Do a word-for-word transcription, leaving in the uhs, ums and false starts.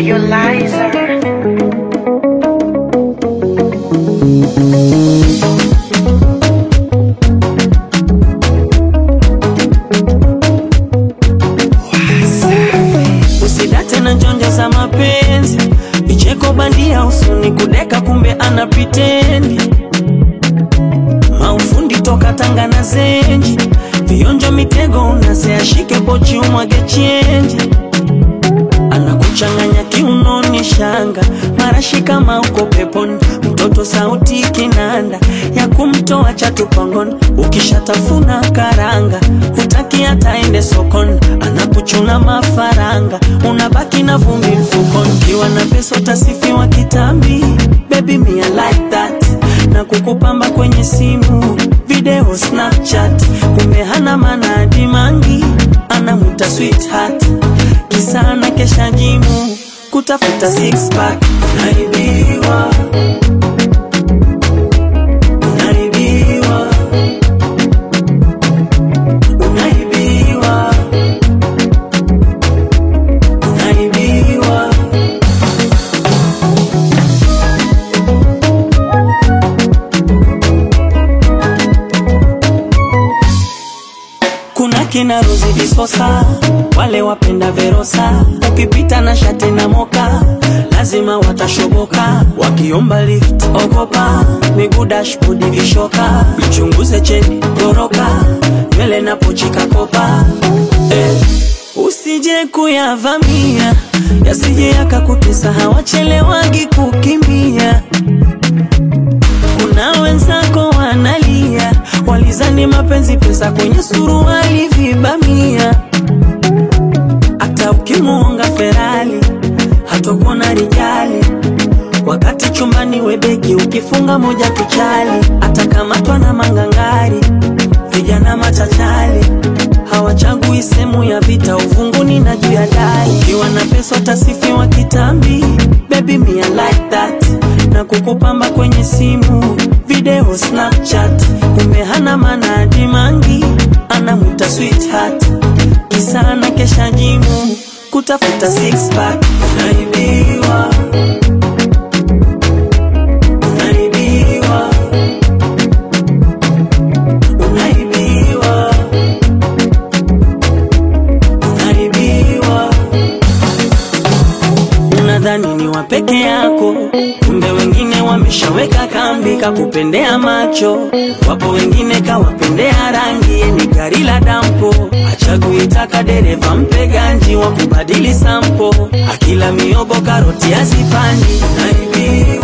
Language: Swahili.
Realizer. Usidate na njonja za mapenzi, vicheko bandia usuni kudeka kumbe anapitendi. Maufundi toka Tanga na Zenji, vionjo mitego unasea shike pochi umwage chenji. Anakuchanganya kiunoni shanga, marashi kama uko peponi. Mtoto sauti kinanda, ya kumtoa chatupangoni. Ukishatafuna karanga, hutaki hata ende sokoni. Anakuchuna mafaranga, unabaki na vumbi mfukoni. Ukiwa na pesa utasifiwa kitambi, baby me I like that. Na kukupamba kwenye simu, video Snapchat. Kumbe hana maana dimangi, anamuta sweetheart. Kisa na kesha jimu, kutafuta six pack. Unaibiwa, unaibiwa, unaibiwa, unaibiwa. Kuna kina Rozi Visosa, wale wapenda Verosa. Ukipita na shati na moka, lazima watashoboka. Wakiomba lift, ogopa, miguu dashboard vishoka. Mchunguze cheni, goroka, nywele na pochi kakopa. Eh, usije kuyavamia, yasije yakakutesa, hawachelewagi kukimbia. Kuna wenzako wanalia, walizani mapenzi pesa kwenye suruali vibamia. Hata ukimuonga Ferrari, hatakuona rijali. Wakati chumbani webeki, ukifunga moja tuchali. Atakamatwa na mangangari, vijana machachali. Hawachagui semu ya vita, uvunguni na juu ya dari. Ukiwa na pesa utasifiwa kitambi, baby me I like that. Na kukupamba kwenye simu, video Snapchat. Kumbe hana maana dimangi, anamuta sweetheart. Kisa na kesha jimu, kutafuta six pack. Unaibiwa, unaibiwa, unaibiwa, unaibiwa. Unadhani ni wa peke yako, kumbe wengine wameshaweka kambi kakupendea macho. Wapo wengine kawapendea rangi, ni gari la dampo. Achagui taka dereva mpe ganji, wakubadili sampo. Akila miogo karoti azipandi. Unaibiwa.